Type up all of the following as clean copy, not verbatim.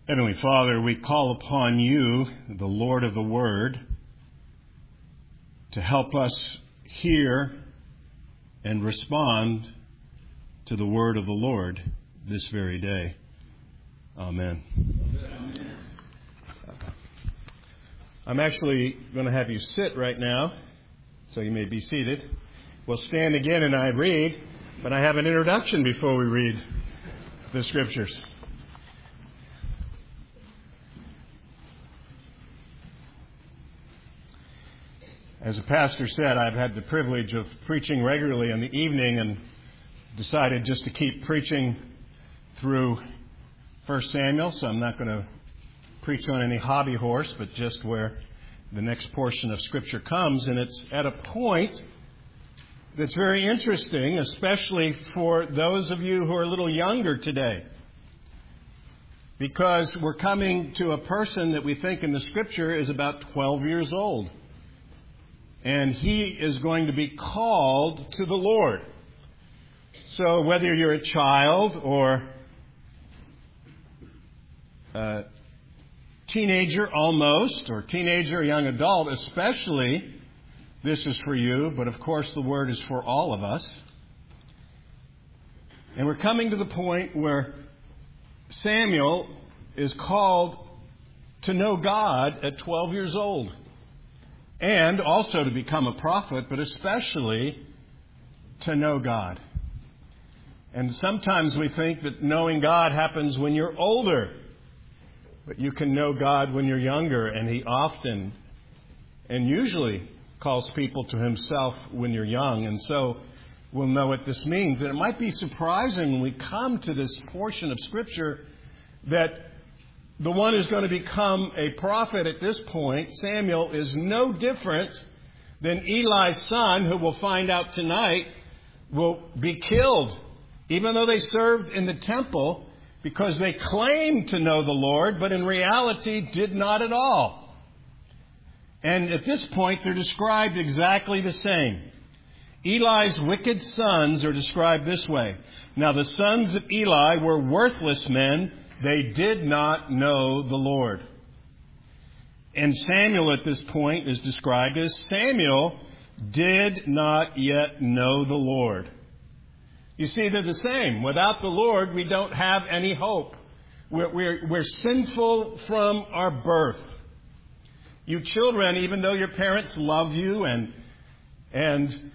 Heavenly Father, we call upon you, the Lord of the Word, to help us hear and respond to the Word of the Lord this very day. Amen. Amen. I'm actually going to have you sit right now, so you may be seated. We'll stand again and I read, but I have an introduction before we read the Scriptures. As a pastor said, I've had the privilege of preaching regularly in the evening and decided just to keep preaching through 1 Samuel, so I'm not going to preach on any hobby horse, but just where the next portion of Scripture comes, and it's at a point that's very interesting, especially for those of you who are a little younger today, because we're coming to a person that we think in the Scripture is about 12 years old. And he is going to be called to the Lord. So whether you're a child or a teenager almost, or teenager or young adult especially, this is for you. But of course the Word is for all of us. And we're coming to the point where Samuel is called to know God at 12 years old. And also to become a prophet, but especially to know God. And sometimes we think that knowing God happens when you're older. But you can know God when you're younger, and He often and usually calls people to Himself when you're young. And so we'll know what this means. And it might be surprising when we come to this portion of Scripture that the one who's going to become a prophet at this point, Samuel, is no different than Eli's son, who we'll find out tonight will be killed, even though they served in the temple, because they claimed to know the Lord, but in reality did not at all. And at this point, they're described exactly the same. Eli's wicked sons are described this way. Now, the sons of Eli were worthless men. They did not know the Lord. And Samuel at this point is described as Samuel did not yet know the Lord. You see, they're the same. Without the Lord, we don't have any hope. We're sinful from our birth. You children, even though your parents love you and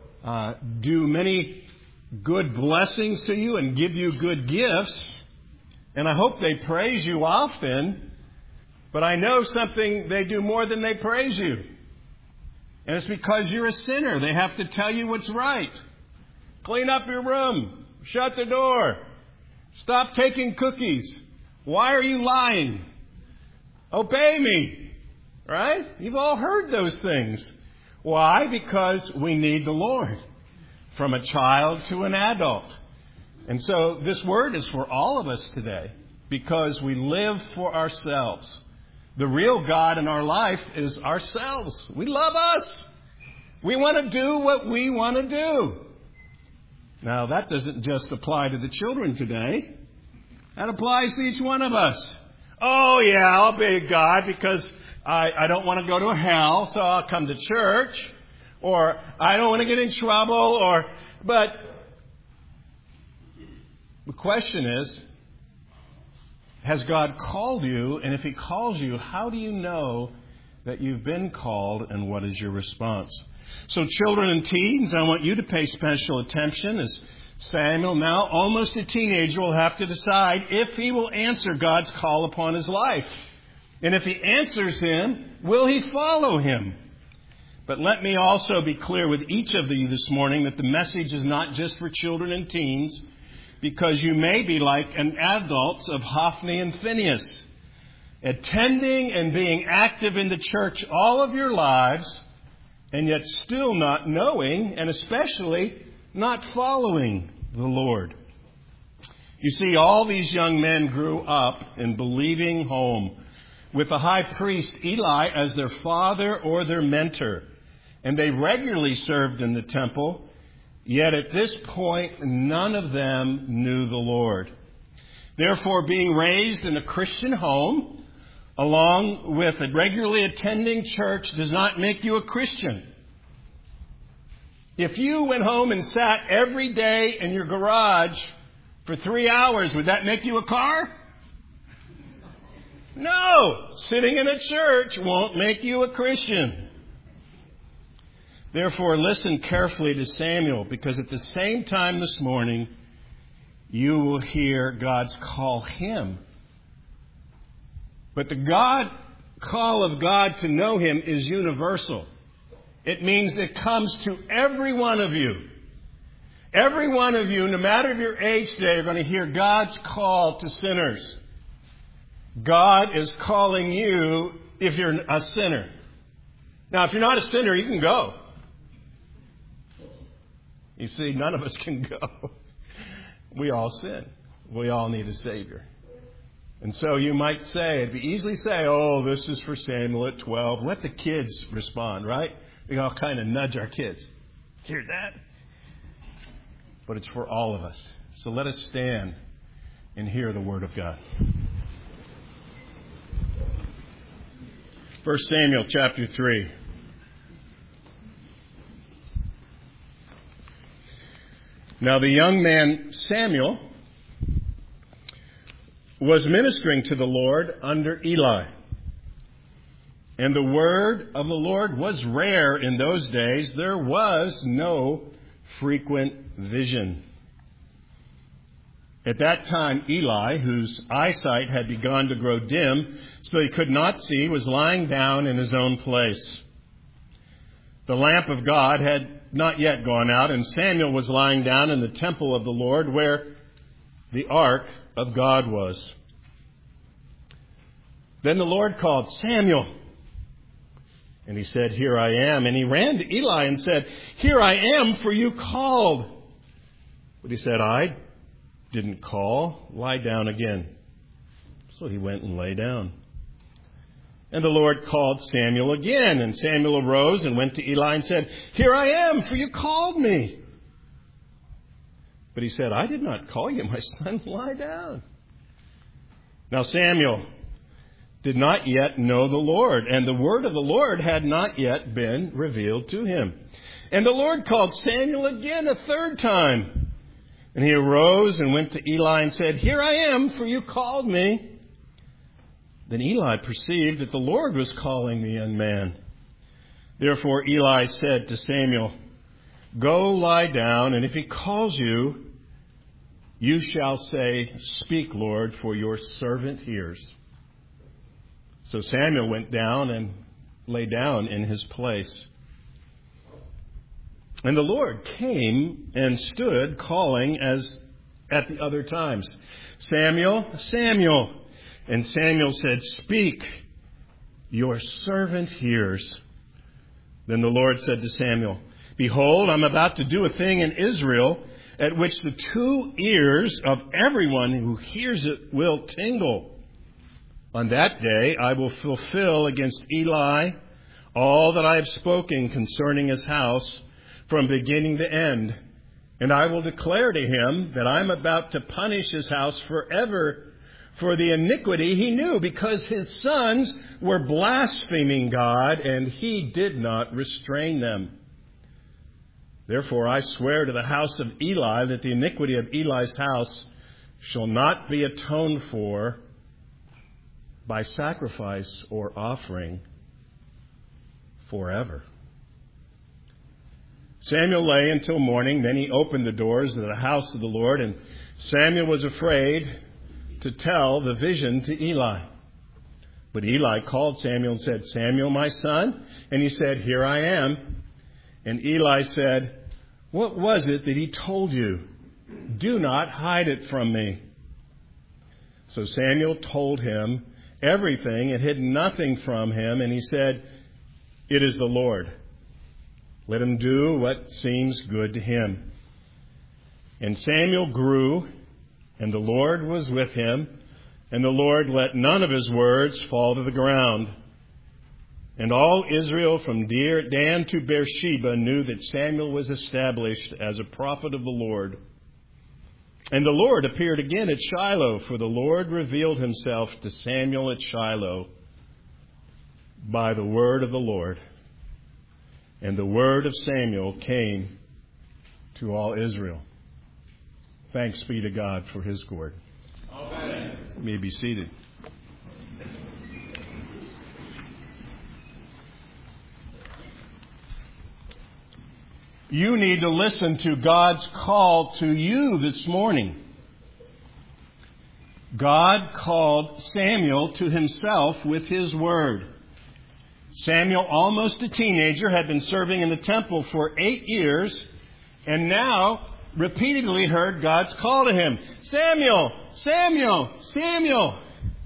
do many good blessings to you and give you good gifts, and I hope they praise you often, but I know something they do more than they praise you. And it's because you're a sinner. They have to tell you what's right. Clean up your room. Shut the door. Stop taking cookies. Why are you lying? Obey me. Right? You've all heard those things. Why? Because we need the Lord. From a child to an adult. And so this word is for all of us today, because we live for ourselves. The real God in our life is ourselves. We love us. We want to do what we want to do. Now, that doesn't just apply to the children today. That applies to each one of us. Oh, yeah, I'll obey God because I don't want to go to hell, so I'll come to church. Or I don't want to get in trouble. But the question is, has God called you? And if He calls you, how do you know that you've been called, and what is your response? So children and teens, I want you to pay special attention as Samuel, now almost a teenager, will have to decide if he will answer God's call upon his life. And if he answers Him, will he follow Him? But let me also be clear with each of you this morning that the message is not just for children and teens, because you may be like an adults of Hophni and Phinehas, attending and being active in the church all of your lives, and yet still not knowing, and especially not following the Lord. You see, all these young men grew up in believing home with the high priest Eli as their father or their mentor, and they regularly served in the temple. Yet at this point, none of them knew the Lord. Therefore, being raised in a Christian home, along with regularly attending church, does not make you a Christian. If you went home and sat every day in your garage for 3 hours, would that make you a car? No! Sitting in a church won't make you a Christian. Therefore, listen carefully to Samuel, because at the same time this morning, you will hear God's call him. But the call of God to know him is universal. It means it comes to every one of you. Every one of you, no matter your age today, are going to hear God's call to sinners. God is calling you if you're a sinner. Now, if you're not a sinner, you can go. You see, none of us can go. We all sin. We all need a Savior. And so you might say, easily say, oh, this is for Samuel at 12. Let the kids respond, right? We all kind of nudge our kids. Hear that? But it's for all of us. So let us stand and hear the Word of God. 1 Samuel chapter 3. Now the young man Samuel was ministering to the Lord under Eli. And the word of the Lord was rare in those days. There was no frequent vision. At that time, Eli, whose eyesight had begun to grow dim, so he could not see, was lying down in his own place. The lamp of God had not yet gone out, and Samuel was lying down in the temple of the Lord where the ark of God was. Then the Lord called, Samuel. And he said, Here I am. And he ran to Eli and said, Here I am, for you called. But he said, I didn't call. Lie down again. So he went and lay down. And the Lord called Samuel again. And Samuel arose and went to Eli and said, Here I am, for you called me. But he said, I did not call you, my son. Lie down. Now Samuel did not yet know the Lord, and the word of the Lord had not yet been revealed to him. And the Lord called Samuel again a third time. And he arose and went to Eli and said, Here I am, for you called me. Then Eli perceived that the Lord was calling the young man. Therefore Eli said to Samuel, Go lie down, and if he calls you, you shall say, Speak, Lord, for your servant hears. So Samuel went down and lay down in his place. And the Lord came and stood calling as at the other times, Samuel, Samuel. And Samuel said, Speak, your servant hears. Then the Lord said to Samuel, Behold, I'm about to do a thing in Israel at which the 2 ears of everyone who hears it will tingle. On that day I will fulfill against Eli all that I have spoken concerning his house from beginning to end. And I will declare to him that I'm about to punish his house forever for the iniquity he knew, because his sons were blaspheming God, and he did not restrain them. Therefore I swear to the house of Eli that the iniquity of Eli's house shall not be atoned for by sacrifice or offering forever. Samuel lay until morning. Then he opened the doors of the house of the Lord, and Samuel was afraid to tell the vision to Eli. But Eli called Samuel and said, Samuel, my son? And he said, Here I am. And Eli said, What was it that he told you? Do not hide it from me. So Samuel told him everything and hid nothing from him. And he said, It is the Lord. Let him do what seems good to him. And Samuel grew, and the Lord was with him, and the Lord let none of his words fall to the ground. And all Israel from Dan to Beersheba knew that Samuel was established as a prophet of the Lord. And the Lord appeared again at Shiloh, for the Lord revealed himself to Samuel at Shiloh by the word of the Lord. And the word of Samuel came to all Israel. Thanks be to God for his word. Amen. You may be seated. You need to listen to God's call to you this morning. God called Samuel to himself with his word. Samuel, almost a teenager, had been serving in the temple for 8 years and now repeatedly heard God's call to him. Samuel, Samuel, Samuel.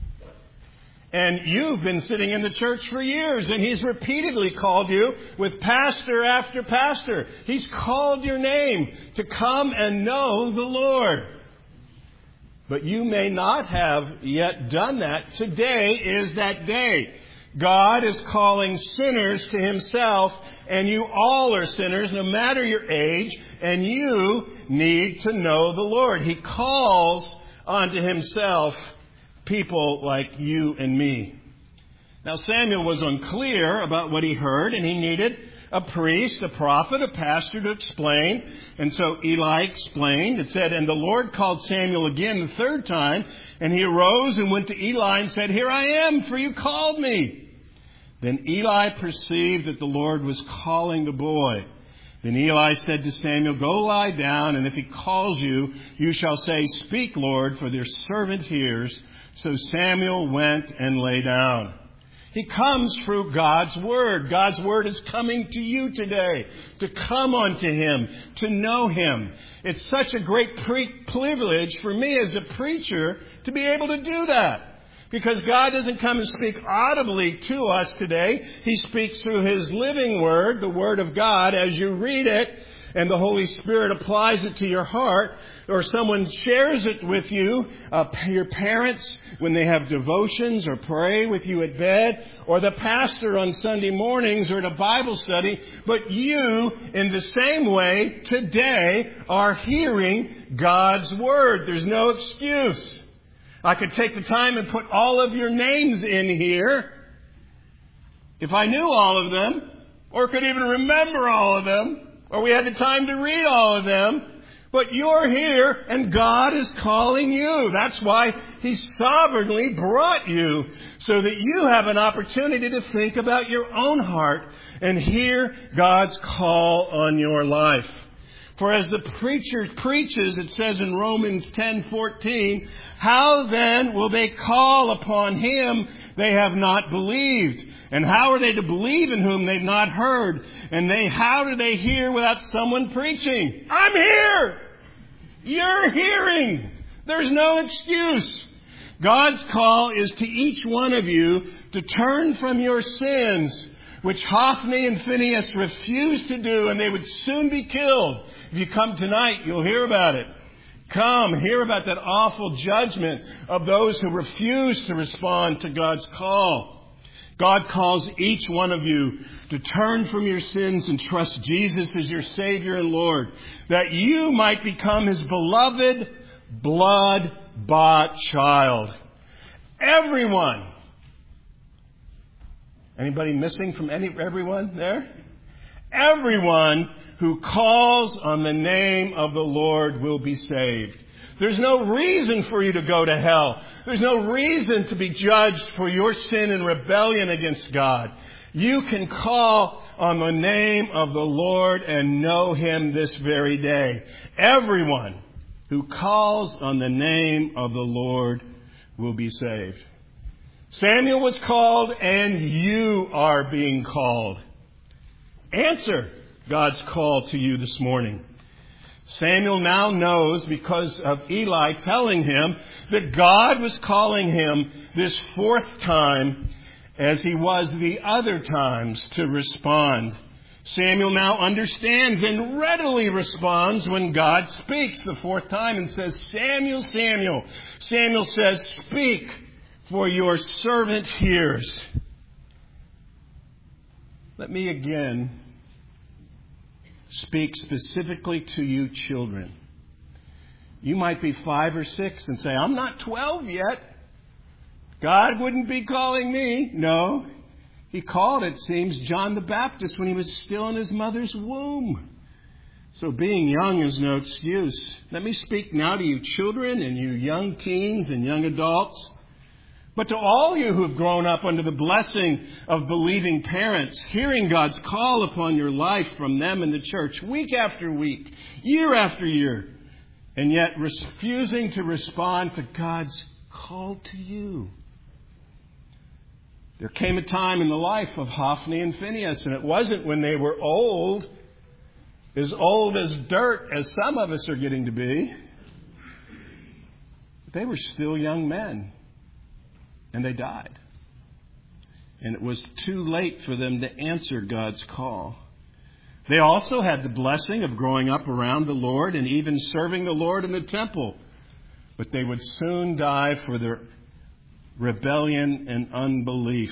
And you've been sitting in the church for years, and he's repeatedly called you with pastor after pastor. He's called your name to come and know the Lord. But you may not have yet done that. Today is that day. God is calling sinners to himself, and you all are sinners, no matter your age, and you need to know the Lord. He calls unto himself people like you and me. Now, Samuel was unclear about what he heard, and he needed a priest, a prophet, a pastor to explain. And so Eli explained. It said, and the Lord called Samuel again the third time, and he arose and went to Eli and said, here I am, for you called me. Then Eli perceived that the Lord was calling the boy. Then Eli said to Samuel, go lie down, and if he calls you, you shall say, speak, Lord, for their servant hears. So Samuel went and lay down. He comes through God's Word. God's Word is coming to you today, to come unto Him, to know Him. It's such a great privilege for me as a preacher to be able to do that. Because God doesn't come and speak audibly to us today. He speaks through His living Word, the Word of God, as you read it, and the Holy Spirit applies it to your heart, or someone shares it with you, your parents when they have devotions or pray with you at bed, or the pastor on Sunday mornings or at a Bible study. But you, in the same way, today are hearing God's Word. There's no excuse. I could take the time and put all of your names in here if I knew all of them, or could even remember all of them, or we had the time to read all of them. But you're here, and God is calling you. That's why He sovereignly brought you, so that you have an opportunity to think about your own heart and hear God's call on your life. For as the preacher preaches, it says in Romans 10:14, how then will they call upon Him they have not believed? And how are they to believe in whom they've not heard? And how do they hear without someone preaching? I'm here! You're hearing! There's no excuse. God's call is to each one of you to turn from your sins, which Hophni and Phinehas refused to do, and they would soon be killed. If you come tonight, you'll hear about it. Come, hear about that awful judgment of those who refuse to respond to God's call. God calls each one of you to turn from your sins and trust Jesus as your Savior and Lord, that you might become His beloved, blood-bought child. Everyone. Anybody missing from everyone there? Everyone who calls on the name of the Lord will be saved. There's no reason for you to go to hell. There's no reason to be judged for your sin and rebellion against God. You can call on the name of the Lord and know Him this very day. Everyone who calls on the name of the Lord will be saved. Samuel was called, and you are being called. Answer God's call to you this morning. Samuel now knows, because of Eli telling him, that God was calling him this fourth time as He was the other times to respond. Samuel now understands and readily responds when God speaks the fourth time and says, Samuel, Samuel. Samuel says, speak, for your servant hears. Let me again speak specifically to you children. You might be 5 or 6 and say, I'm not 12 yet. God wouldn't be calling me. No. He called, it seems, John the Baptist when he was still in his mother's womb. So being young is no excuse. Let me speak now to you children and you young teens and young adults. But to all you who have grown up under the blessing of believing parents, hearing God's call upon your life from them in the church week after week, year after year, and yet refusing to respond to God's call to you. There came a time in the life of Hophni and Phinehas, and it wasn't when they were old as dirt as some of us are getting to be. They were still young men, and they died. And it was too late for them to answer God's call. They also had the blessing of growing up around the Lord and even serving the Lord in the temple. But they would soon die for their rebellion and unbelief.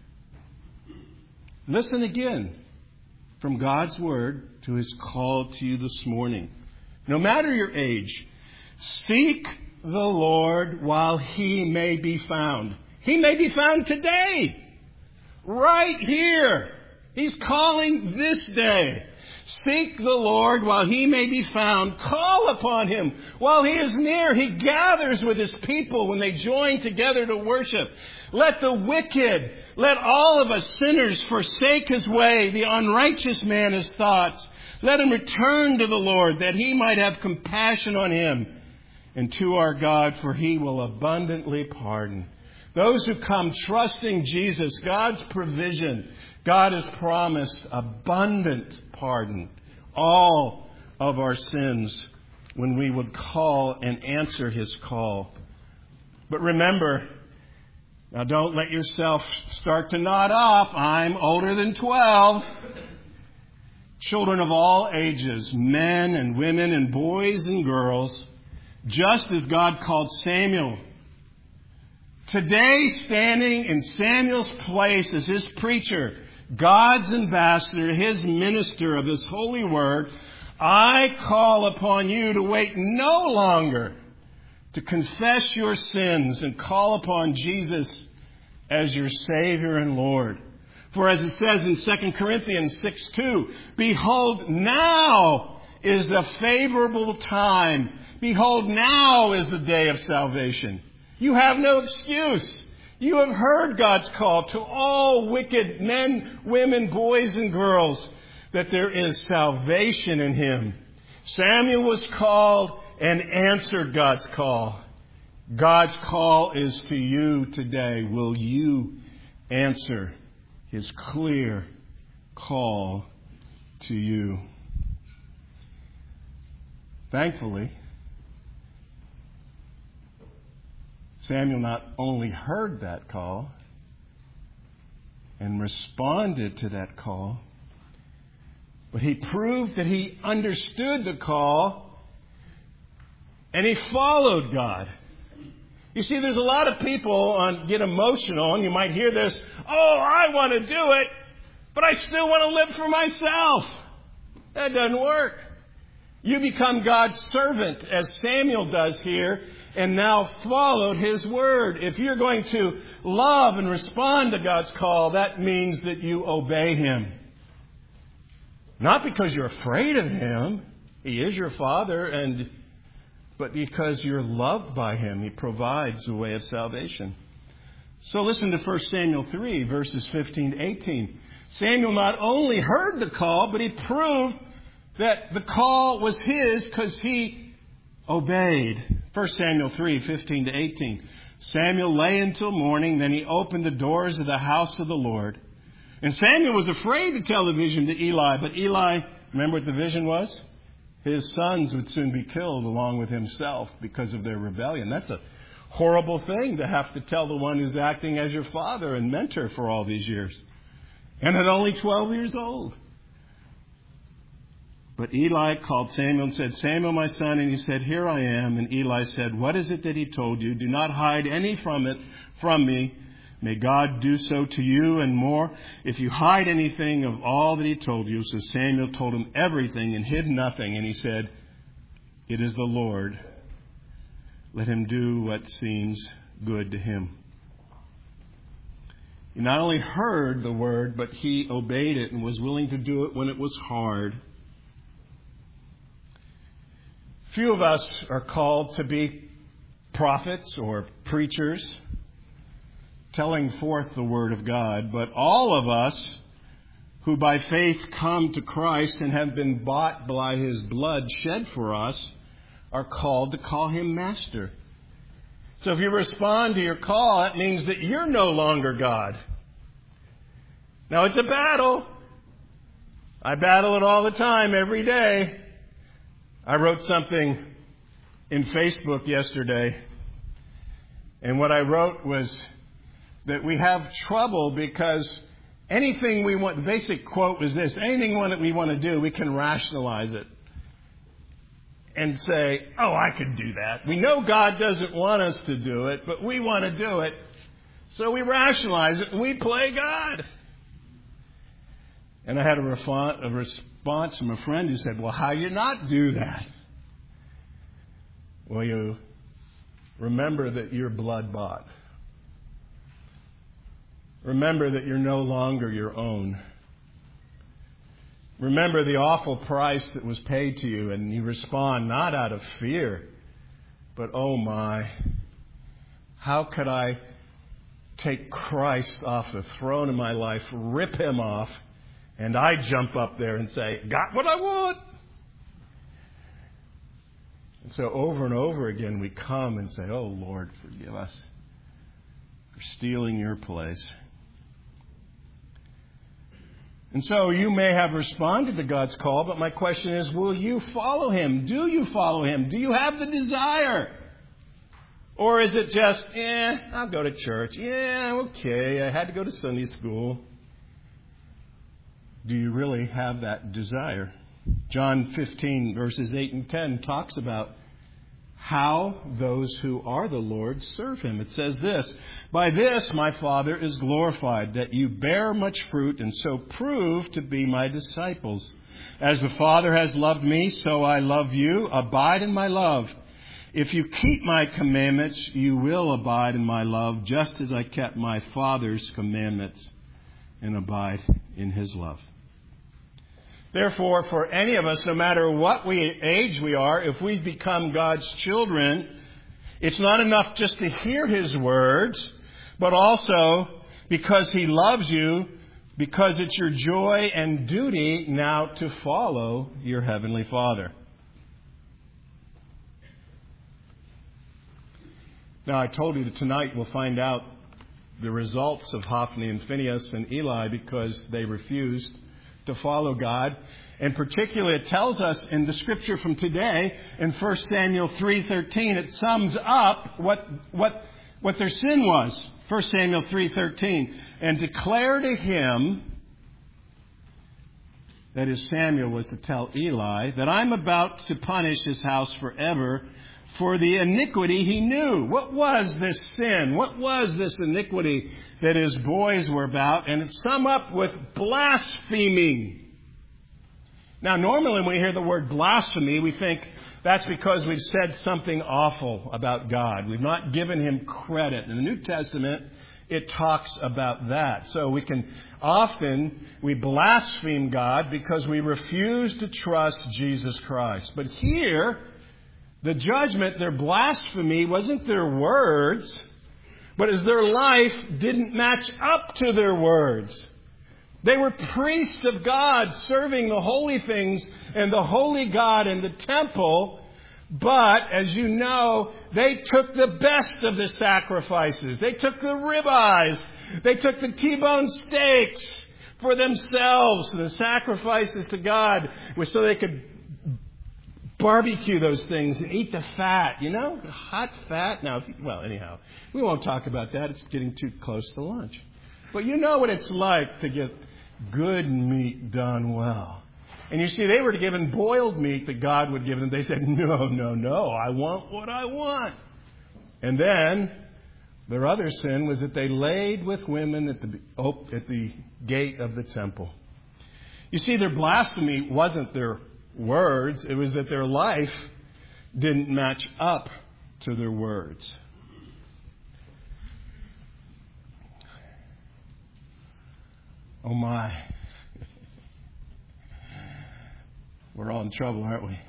Listen again from God's Word to His call to you this morning. No matter your age, seek the Lord while He may be found. He may be found today, right here. He's calling this day. Seek the Lord while He may be found. Call upon Him while He is near. He gathers with His people when they join together to worship. Let the wicked, let all of us sinners forsake his way, the unrighteous man his thoughts. Let him return to the Lord that He might have compassion on him, and to our God, for He will abundantly pardon. Those who come trusting Jesus, God's provision, God has promised abundant pardon, all of our sins, when we would call and answer His call. But remember, now don't let yourself start to nod off. I'm older than 12. Children of all ages, men and women and boys and girls, just as God called Samuel. Today, standing in Samuel's place as His preacher, God's ambassador, His minister of His holy word, I call upon you to wait no longer, to confess your sins and call upon Jesus as your Savior and Lord. For as it says in 2 Corinthians 6:2, behold, now is the favorable time. Behold, now is the day of salvation. You have no excuse. You have heard God's call to all wicked men, women, boys, and girls that there is salvation in Him. Samuel was called and answered God's call. God's call is to you today. Will you answer His clear call to you? Thankfully, Samuel not only heard that call and responded to that call, but he proved that he understood the call and he followed God. You see, there's a lot of people get emotional, and you might hear this, oh, I want to do it, but I still want to live for myself. That doesn't work. You become God's servant, as Samuel does here, and now followed His word. If you're going to love and respond to God's call, that means that you obey Him. Not because you're afraid of Him. He is your Father, but because you're loved by Him. He provides the way of salvation. So listen to 1 Samuel 3, verses 15 to 18. Samuel not only heard the call, but he proved that the call was his because he obeyed. 1 Samuel 3, 15 to 18. Samuel lay until morning, then he opened the doors of the house of the Lord. And Samuel was afraid to tell the vision to Eli, but Eli, remember what the vision was? His sons would soon be killed along with himself because of their rebellion. That's a horrible thing to have to tell the one who's acting as your father and mentor for all these years. And at only 12 years old. But Eli called Samuel and said, Samuel, my son. And he said, here I am. And Eli said, what is it that he told you? Do not hide any from me. May God do so to you and more if you hide anything of all that he told you. So Samuel told him everything and hid nothing. And he said, it is the Lord let him do what seems good to him. He not only heard the word, but he obeyed it and was willing to do it when it was hard. Few of us are called to be prophets or preachers, telling forth the word of God, but all of us who by faith come to Christ and have been bought by his blood shed for us are called to call him Master. So if you respond to your call, that means that you're no longer God. Now, it's a battle. I battle it all the time, every day. I wrote something in Facebook yesterday, and what I wrote was that we have trouble because anything we want, the basic quote was this: anything we want to do, we can rationalize it and say, oh, I could do that. We know God doesn't want us to do it, but we want to do it. So we rationalize it and we play God. And I had a response from a friend who said, well, how do you not do that? Well, you remember that you're blood bought. Remember that you're no longer your own. Remember the awful price that was paid to you, and you respond not out of fear, but, oh my, how could I take Christ off the throne of my life, rip him off, and I jump up there and say, got what I want? And so over and over again we come and say, oh Lord, forgive us for stealing your place. And so you may have responded to God's call, but my question is, will you follow him? Do you follow him? Do you have the desire? Or is it just, I'll go to church. Yeah, okay, I had to go to Sunday school. Do you really have that desire? John 15, verses 8 and 10 talks about how those who are the Lord's serve him. It says this: by this my Father is glorified, that you bear much fruit and so prove to be my disciples. As the Father has loved me, so I love you. Abide in my love. If you keep my commandments, you will abide in my love, just as I kept my Father's commandments and abide in his love. Therefore, for any of us, no matter what age we are, if we've become God's children, it's not enough just to hear his words, but also because he loves you, because it's your joy and duty now to follow your Heavenly Father. Now, I told you that tonight we'll find out the results of Hophni and Phinehas and Eli because they refused to follow God. And particularly it tells us in the scripture from today, in 1 Samuel 3:13, it sums up what their sin was. 1 Samuel 3:13. And declare to him, that is, Samuel was to tell Eli, that I'm about to punish his house forever for the iniquity he knew. What was this sin? What was this iniquity that his boys were about? And it's summed up with blaspheming. Now, normally when we hear the word blasphemy, we think that's because we've said something awful about God. We've not given him credit. In the New Testament, it talks about that. So we blaspheme God because we refuse to trust Jesus Christ. But here, the judgment, their blasphemy, wasn't their words, but as their life didn't match up to their words. They were priests of God, serving the holy things and the holy God in the temple. But, as you know, they took the best of the sacrifices. They took the ribeyes. They took the T-bone steaks for themselves, the sacrifices to God, so they could barbecue those things and eat the fat, the hot fat. Now, anyhow, we won't talk about that. It's getting too close to lunch. But you know what it's like to get good meat done well. And you see, they were given boiled meat that God would give them. They said, no, I want what I want. And then their other sin was that they laid with women at the gate of the temple. You see, their blasphemy wasn't their words. It was that their life didn't match up to their words. Oh my. We're all in trouble, aren't we?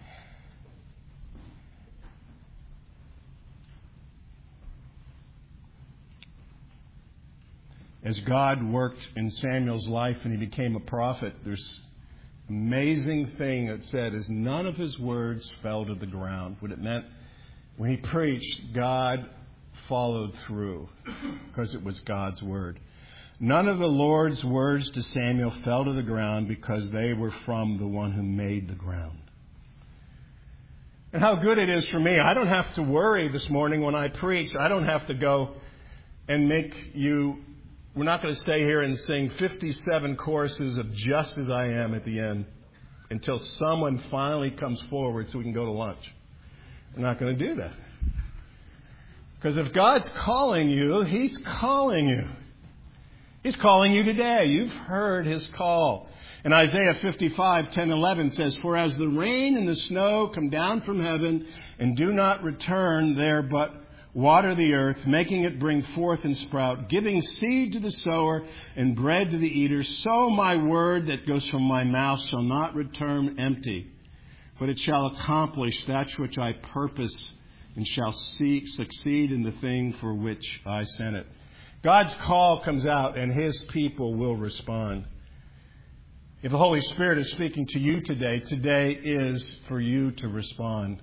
As God worked in Samuel's life and he became a prophet, there's an amazing thing that said is none of his words fell to the ground. What it meant when he preached, God followed through because it was God's word. None of the Lord's words to Samuel fell to the ground because they were from the one who made the ground. And how good it is for me. I don't have to worry this morning when I preach. I don't have to go and make you... We're not going to stay here and sing 57 choruses of Just As I Am at the end until someone finally comes forward so we can go to lunch. We're not going to do that. Because if God's calling you, He's calling you. He's calling you today. You've heard His call. And Isaiah 55:10-11 says, "For as the rain and the snow come down from heaven and do not return there, but water the earth, making it bring forth and sprout, giving seed to the sower and bread to the eater, so my word that goes from my mouth shall not return empty, but it shall accomplish that which I purpose and shall succeed in the thing for which I sent it." God's call comes out and His people will respond. If the Holy Spirit is speaking to you today, today is for you to respond.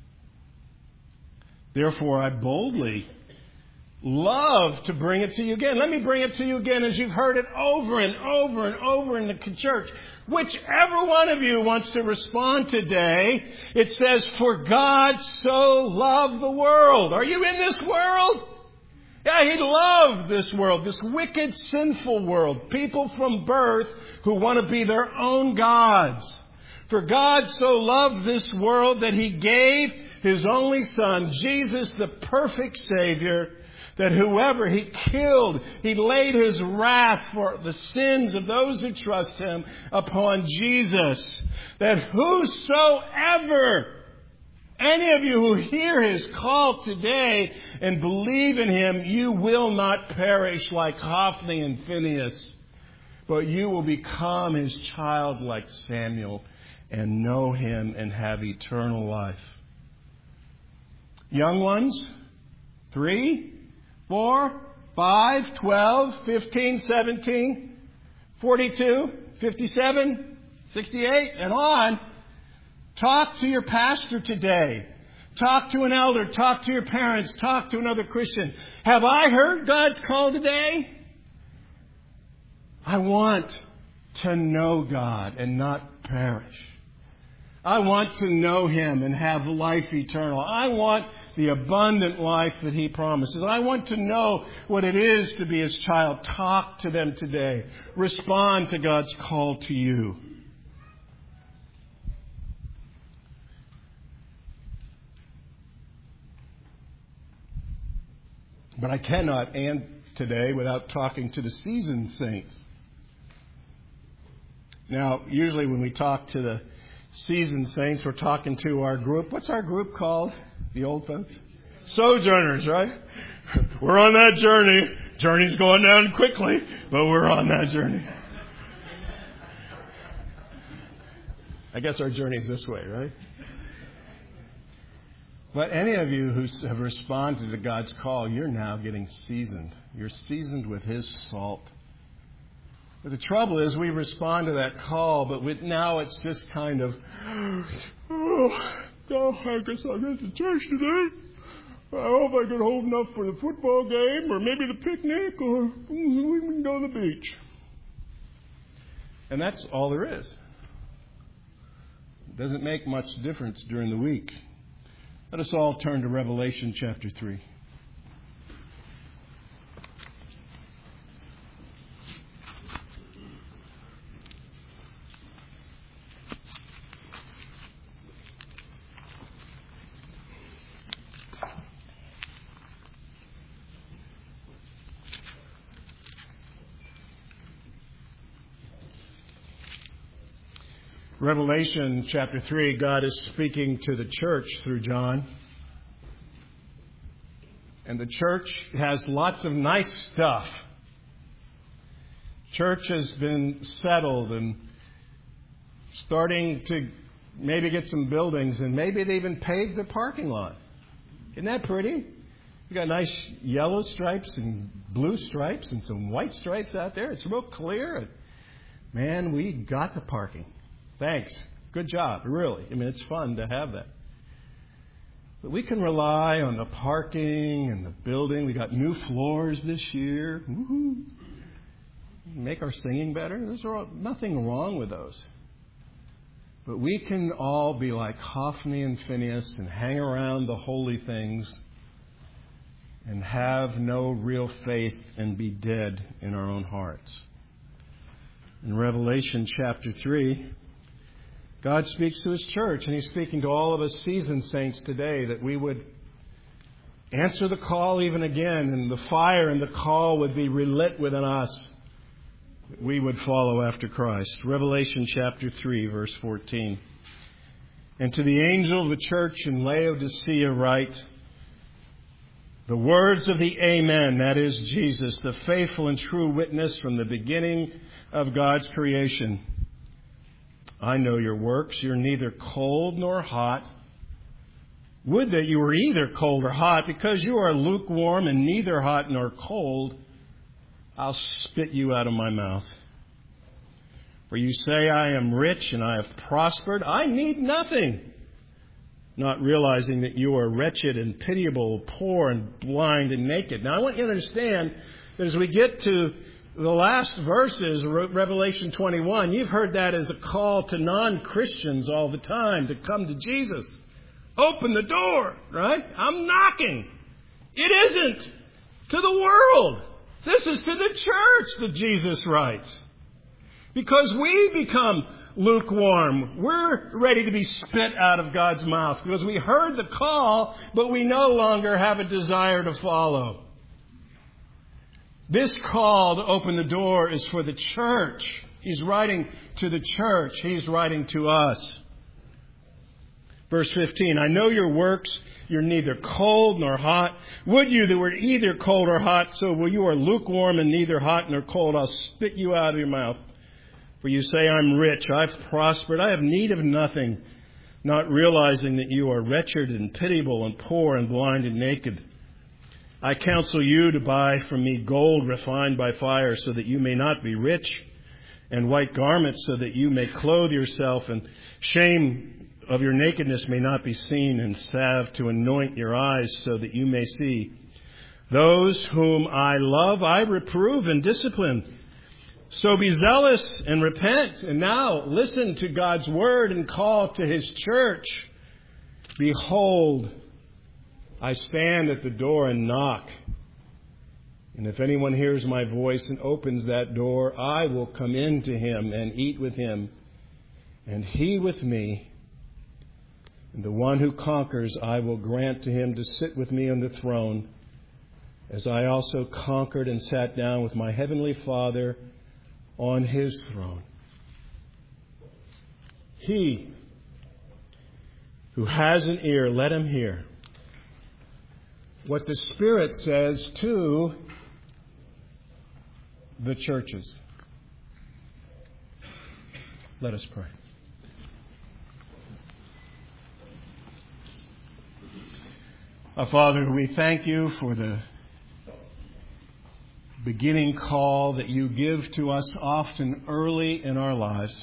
Therefore, I boldly love to bring it to you again. Let me bring it to you again as you've heard it over and over and over in the church. Whichever one of you wants to respond today, it says, "For God so loved the world." Are you in this world? Yeah, He loved this world, this wicked, sinful world. People from birth who want to be their own gods. For God so loved this world that He gave His only Son, Jesus, the perfect Savior, that whoever He killed, He laid His wrath for the sins of those who trust Him upon Jesus. That whosoever, any of you who hear His call today and believe in Him, you will not perish like Hophni and Phinehas, but you will become His child like Samuel and know Him and have eternal life. Young ones, 3, 4, 5, 12, 15, 17, 42, 57, 68, and on. Talk to your pastor today. Talk to an elder. Talk to your parents. Talk to another Christian. Have I heard God's call today? I want to know God and not perish. I want to know Him and have life eternal. I want the abundant life that He promises. I want to know what it is to be His child. Talk to them today. Respond to God's call to you. But I cannot end today without talking to the seasoned saints. Now, usually when we talk to the seasoned saints, we're talking to our group. What's our group called? The old folks? Sojourners, right? We're on that journey. Journey's going down quickly, but we're on that journey. I guess our journey's this way, right? But any of you who have responded to God's call, you're now getting seasoned. You're seasoned with His salt. But the trouble is we respond to that call, but now it's just kind of, I guess I'll get to church today. I hope I can hold enough for the football game or maybe the picnic or we can go to the beach. And that's all there is. It doesn't make much difference during the week. Let us all turn to Revelation chapter 3. Revelation chapter 3, God is speaking to the church through John. And the church has lots of nice stuff. Church has been settled and starting to maybe get some buildings, and maybe they even paved the parking lot. Isn't that pretty? You got nice yellow stripes and blue stripes and some white stripes out there. It's real clear. Man, we got the parking. Thanks. Good job. Really. I mean, it's fun to have that. But we can rely on the parking and the building. We got new floors this year. Woohoo. Make our singing better. There's nothing wrong with those. But we can all be like Hophni and Phinehas and hang around the holy things and have no real faith and be dead in our own hearts. In Revelation chapter 3, God speaks to His church, and He's speaking to all of us seasoned saints today, that we would answer the call even again, and the fire and the call would be relit within us. We would follow after Christ. Revelation chapter 3, verse 14. And to the angel of the church in Laodicea write, the words of the Amen, that is Jesus, the faithful and true witness from the beginning of God's creation. I know your works. You're neither cold nor hot. Would that you were either cold or hot, because you are lukewarm and neither hot nor cold. I'll spit you out of my mouth. For you say, I am rich and I have prospered. I need nothing. Not realizing that you are wretched and pitiable, poor and blind and naked. Now I want you to understand that as we get to the last verses, Revelation 21, you've heard that as a call to non-Christians all the time to come to Jesus. Open the door, right? I'm knocking. It isn't to the world. This is to the church that Jesus writes. Because we become lukewarm. We're ready to be spit out of God's mouth because we heard the call, but we no longer have a desire to follow. This call to open the door is for the church. He's writing to the church. He's writing to us. Verse 15, I know your works. You're neither cold nor hot. Would you that were either cold or hot, so will you are lukewarm and neither hot nor cold. I'll spit you out of your mouth. For you say, I'm rich, I've prospered, I have need of nothing, not realizing that you are wretched and pitiable and poor and blind and naked. I counsel you to buy from me gold refined by fire, so that you may not be rich, and white garments, so that you may clothe yourself, and shame of your nakedness may not be seen, and salve to anoint your eyes, so that you may see. Those whom I love, I reprove and discipline. So be zealous and repent. And now listen to God's word and call to His church. Behold, I stand at the door and knock. And if anyone hears my voice and opens that door, I will come in to him and eat with him, and he with me. And the one who conquers, I will grant to him to sit with me on the throne, as I also conquered and sat down with my heavenly Father on His throne. He who has an ear, let him hear what the Spirit says to the churches. Let us pray. Our Father, we thank you for the beginning call that you give to us often early in our lives.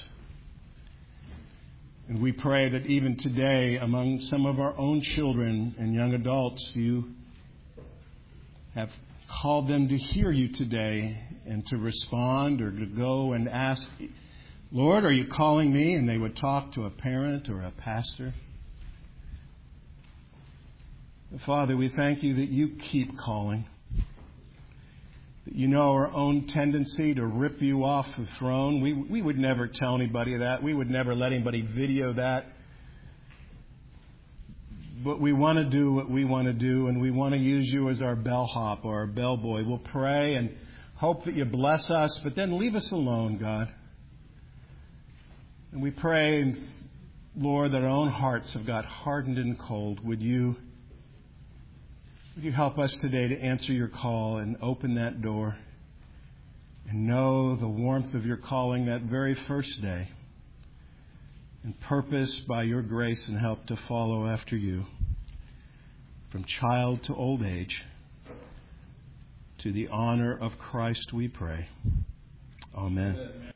And we pray that even today, among some of our own children and young adults, you have called them to hear you today and to respond or to go and ask, Lord, are you calling me? And they would talk to a parent or a pastor. Father, we thank you that you keep calling. You know our own tendency to rip you off the throne. We would never tell anybody that. We would never let anybody video that. But we want to do what we want to do, and we want to use you as our bellhop or our bellboy. We'll pray and hope that you bless us, but then leave us alone, God. And we pray, Lord, that our own hearts have got hardened and cold. Would you Would you help us today to answer your call and open that door and know the warmth of your calling that very first day and purpose by your grace and help to follow after you from child to old age. To the honor of Christ we pray. Amen.